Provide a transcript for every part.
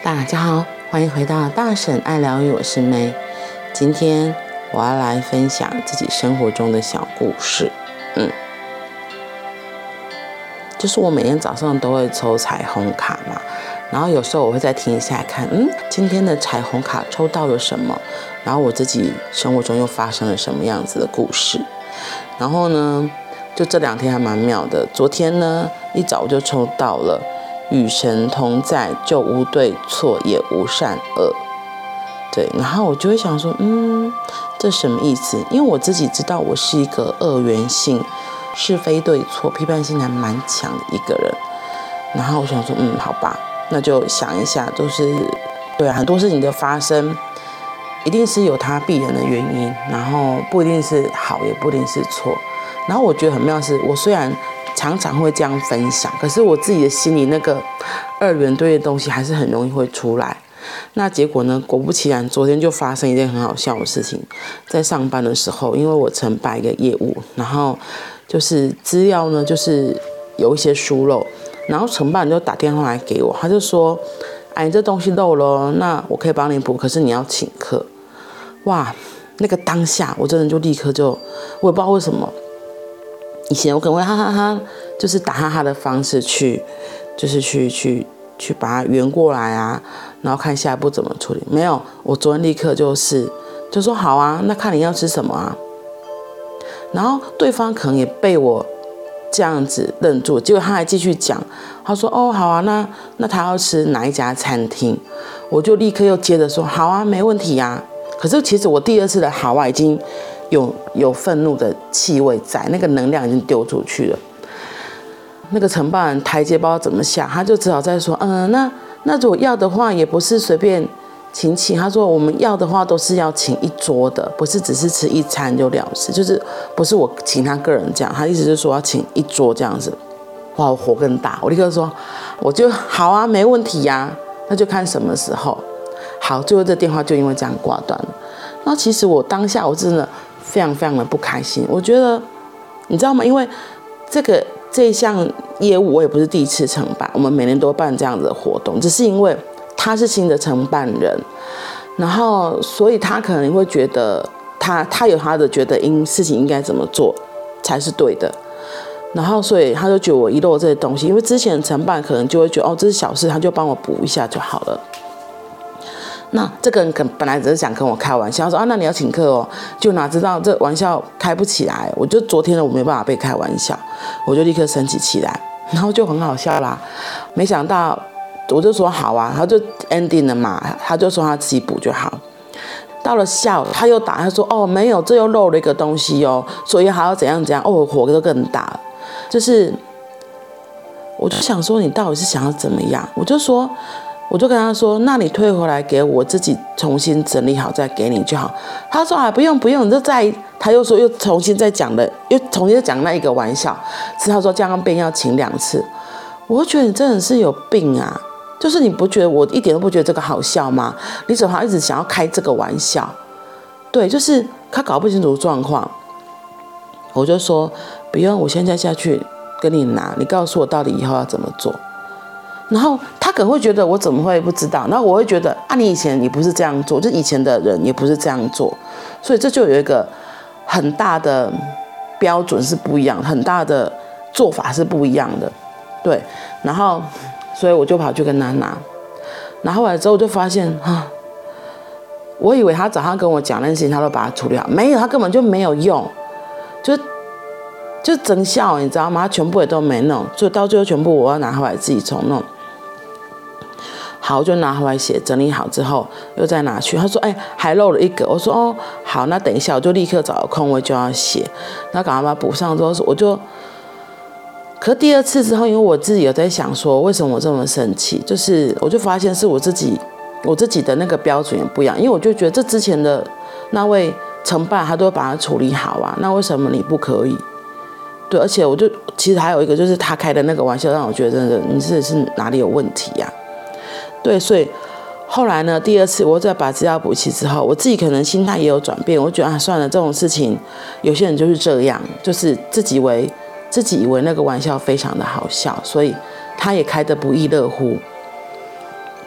大家好，欢迎回到大婶爱疗愈，我是May。今天我要来分享自己生活中的小故事。就是我每天早上都会抽彩虹卡嘛，然后有时候我会再停下来看，今天的彩虹卡抽到了什么，然后我自己生活中又发生了什么样子的故事。然后呢，就这2天还蛮妙的。昨天呢，一早就抽到了与神同在，就无对错，也无善恶。对，然后我就会想说，这什么意思？因为我自己知道我是一个二元性、是非对错、批判性还蛮强的一个人。然后我想说，好吧，那就想一下，对啊，很多事情的发生，一定是有它必然的原因，然后不一定是好，也不一定是错。然后我觉得很妙的是，我虽然常常会这样分享，可是我自己的心里那个二元对的东西还是很容易会出来。那结果呢，果不其然，昨天就发生一件很好笑的事情。在上班的时候，因为我承办一个业务，然后就是资料呢就是有一些疏漏，然后承办人就打电话来给我，他就说，你这东西漏了，那我可以帮你补，可是你要请客。哇，那个当下我真的就立刻就，我也不知道为什么，以前我可能会哈哈哈，就是打哈哈的方式去把它圆过来啊，然后看下一步怎么处理。没有，我昨天立刻就说好啊，那看你要吃什么啊。然后对方可能也被我这样子愣住，结果他还继续讲，他说好啊，那他要吃哪一家餐厅？我就立刻又接着说好啊，没问题啊。可是其实我第2次的好啊已经有愤怒的气味在，那个能量已经丢出去了。那个承办人台阶不知道怎么下，他就只好再说，那如果要的话，也不是随便请。他说我们要的话都是要请一桌的，不是只是吃一餐就了事，就是不是我请他个人这样，他意思就是说要请一桌这样子。哇，我火更大，我立刻说，我就好啊，没问题呀，那就看什么时候。好，最后这电话就因为这样挂断了。那其实我当下我真的非常非常的不开心，我觉得你知道吗？因为这一项业务我也不是第一次承办，我们每年都办这样子的活动，只是因为他是新的承办人，然后所以他可能会觉得他有他的觉得事情应该怎么做才是对的，然后所以他就觉得我遗漏这些东西，因为之前承办可能就会觉得这是小事，他就帮我补一下就好了。那这个人本来只是想跟我开玩笑，说那你要请客哦，就哪知道这玩笑开不起来。我就昨天我没办法被开玩笑，我就立刻生气起来，然后就很好笑啦。没想到我就说好啊，他就 ending 了嘛，他就说他自己补就好。到了下午他又打，他说没有，这又漏了一个东西哦，所以还要怎样怎样，我火都更大了。就是我就想说你到底是想要怎么样？我就跟他说，那你退回来给我自己重新整理好再给你就好。他说不用，你就他又说又重新再讲那一个玩笑，是他说这样便要请2次。我就觉得你真的是有病啊！就是你不觉得我一点都不觉得这个好笑吗？你怎么一直想要开这个玩笑？对，就是他搞不清楚状况。我就说不用，我现在下去跟你拿，你告诉我到底以后要怎么做。然后他可能会觉得我怎么会不知道，然后我会觉得你以前你不是这样做，就以前的人也不是这样做，所以这就有一个很大的标准是不一样，很大的做法是不一样的，对。然后所以我就跑去跟他拿，拿回来之后就发现我以为他早上跟我讲那件事情他都把它处理好，没有，他根本就没有用，就整效你知道吗？他全部也都没弄，所以到最后全部我要拿回来自己重弄。好，就拿回来写，整理好之后又再拿去。他说还漏了一个。我说好，那等一下我就立刻找个空位就要写，然后赶快把它补上之后，可是第2次之后，因为我自己有在想说为什么我这么生气，就是我就发现是我自己的那个标准也不一样，因为我就觉得这之前的那位承办他都会把它处理好啊，那为什么你不可以？对，而且其实还有一个就是他开的那个玩笑让我觉得真的你是哪里有问题呀？对，所以后来呢，第2次我再把资料补齐之后，我自己可能心态也有转变，我觉得算了，这种事情有些人就是这样，就是自己以为那个玩笑非常的好笑，所以他也开得不亦乐乎。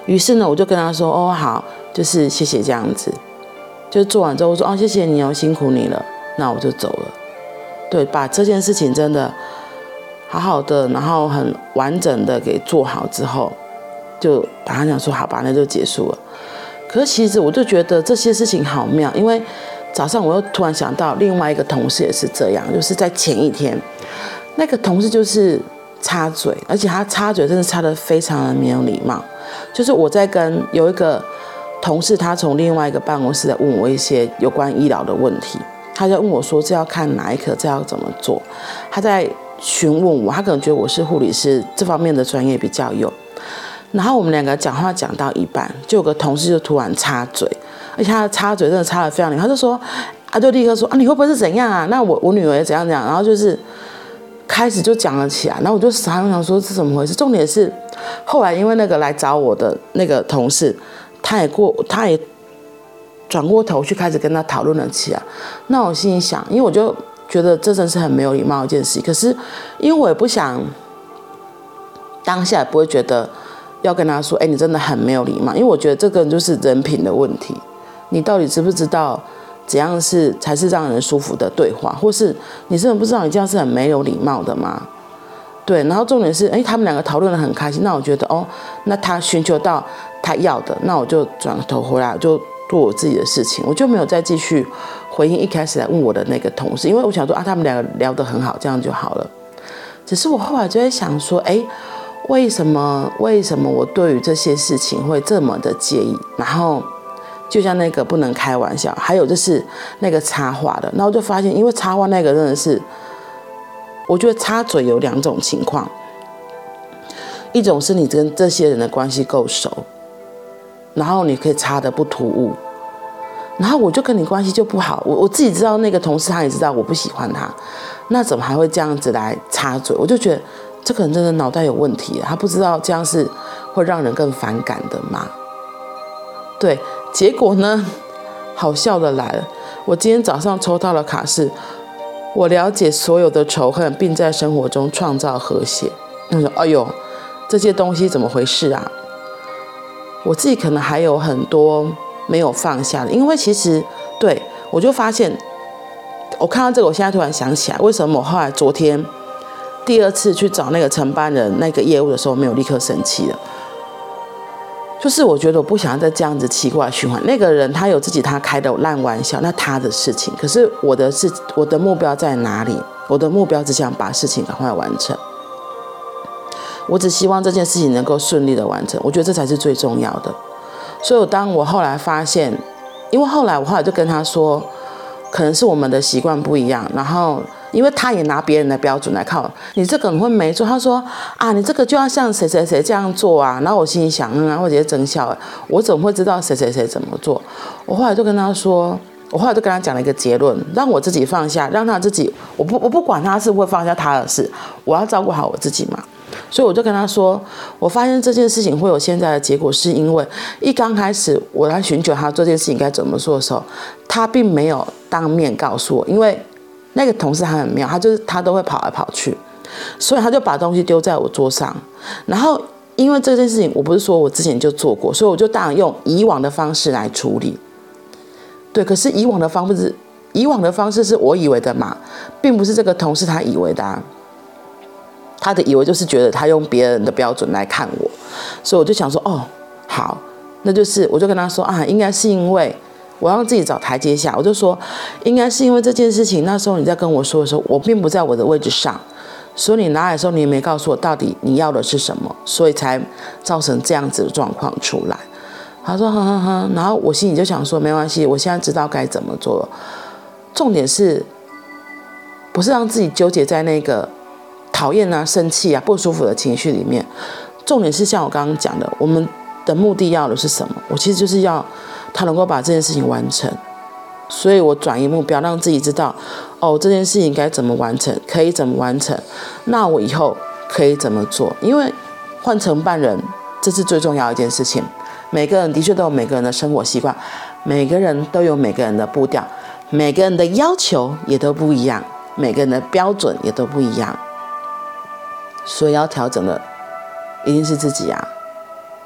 于是呢，我就跟他说：“哦，好，就是谢谢这样子。”就做完之后，我说：“哦，谢谢你哦，辛苦你了。”那我就走了。对，把这件事情真的好好的，然后很完整的给做好之后，就把他讲说：“好吧，那就结束了。”可是其实我就觉得这些事情好妙，因为早上我又突然想到另外一个同事也是这样，就是在前一天，那个同事就是插嘴，而且他插嘴真的插得非常的没有礼貌。就是我在跟有一个同事，他从另外一个办公室来问我一些有关医疗的问题，他在问我说这要看哪一科，这要怎么做，他在询问我，他可能觉得我是护理师，这方面的专业比较有。然后我们两个讲话讲到一半，就有个同事就突然插嘴，而且他的插嘴真的插得非常厉害，他就说，就立刻说你会不会是怎样啊？那我女儿也怎样怎样，然后就是开始就讲了起来，然后我就傻想说是怎么回事。重点是后来因为那个来找我的那个同事，他也转过头去开始跟他讨论了起来。那我心里想，因为我就觉得这真是很没有礼貌的一件事，可是因为我也不想当下也不会觉得要跟他说，你真的很没有礼貌，因为我觉得这个就是人品的问题，你到底知不知道怎样才是让人舒服的对话，或是你真的不知道你这样是很没有礼貌的吗？对，然后重点是，他们两个讨论得很开心，那我觉得那他寻求到他要的，那我就转头回来，我就做我自己的事情，我就没有再继续回应一开始来问我的那个同事，因为我想说他们两个聊得很好，这样就好了。只是我后来就在想说，为什么我对于这些事情会这么的介意？然后就像那个不能开玩笑，还有就是那个插话的，然后就发现，因为插话那个真的是，我觉得插嘴有两种情况，一种是你跟这些人的关系够熟，然后你可以插得不突兀，然后我就跟你关系就不好，我自己知道那个同事他也知道我不喜欢他，那怎么还会这样子来插嘴？我就觉得这个人真的脑袋有问题，他不知道这样是会让人更反感的吗？对，结果呢，好笑的来了，我今天早上抽到了卡是，我了解所有的仇恨，并在生活中创造和谐。我说，哎呦，这些东西怎么回事啊？我自己可能还有很多没有放下的，因为其实对我就发现，我看到这个，我现在突然想起来，为什么我后来昨天第二次去找那个承办人那个业务的时候没有立刻生气了，就是我觉得我不想要再这样子奇怪循环。那个人他有自己他开的烂玩笑，那他的事情，可是我的目标在哪里？我的目标只想把事情赶快完成，我只希望这件事情能够顺利的完成，我觉得这才是最重要的。所以当我后来发现，因为后来就跟他说，可能是我们的习惯不一样，然后因为他也拿别人的标准来看，你这个你会没做，他说你这个就要像谁谁谁这样做啊，然后我心里想我直接真笑，我怎么会知道谁谁谁怎么做？我后来就跟他说，我后来就跟他讲了一个结论，让我自己放下，让他自己，我不管他是不会放下他的事，我要照顾好我自己嘛。所以我就跟他说，我发现这件事情会有现在的结果，是因为一刚开始我来寻求他这件事情该怎么做的时候，他并没有当面告诉我，因为那个同事他很妙，他都会跑来跑去，所以他就把东西丢在我桌上。然后因为这件事情，我不是说我之前就做过，所以我就当然用以往的方式来处理。对，可是以往的方式是我以为的嘛，并不是这个同事他以为的他的以为就是觉得他用别人的标准来看我，所以我就想说，好，那就是我就跟他说应该是因为我让自己找台阶下，我就说应该是因为这件事情，那时候你在跟我说的时候，我并不在我的位置上，所以你拿来的时候你也没告诉我到底你要的是什么，所以才造成这样子的状况出来。他说然后我心里就想说没关系，我现在知道该怎么做了。重点是不是让自己纠结在那个讨厌生气不舒服的情绪里面？重点是像我刚刚讲的，我们的目的要的是什么？我其实就是要他能够把这件事情完成，所以我转移目标，让自己知道这件事情该怎么完成，可以怎么完成，那我以后可以怎么做。因为换承办人，这是最重要的一件事情。每个人的确都有每个人的生活习惯，每个人都有每个人的步调，每个人的要求也都不一样，每个人的标准也都不一样，所以要调整的一定是自己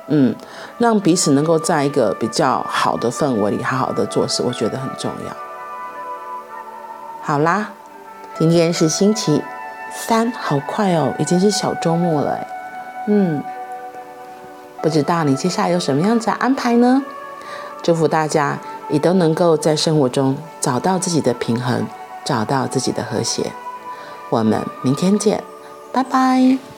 让彼此能够在一个比较好的氛围里好好的做事，我觉得很重要。好啦，今天是星期3，好快哦，已经是小周末了。不知道你接下来有什么样子的安排呢？祝福大家也都能够在生活中找到自己的平衡，找到自己的和谐。我们明天见，拜拜。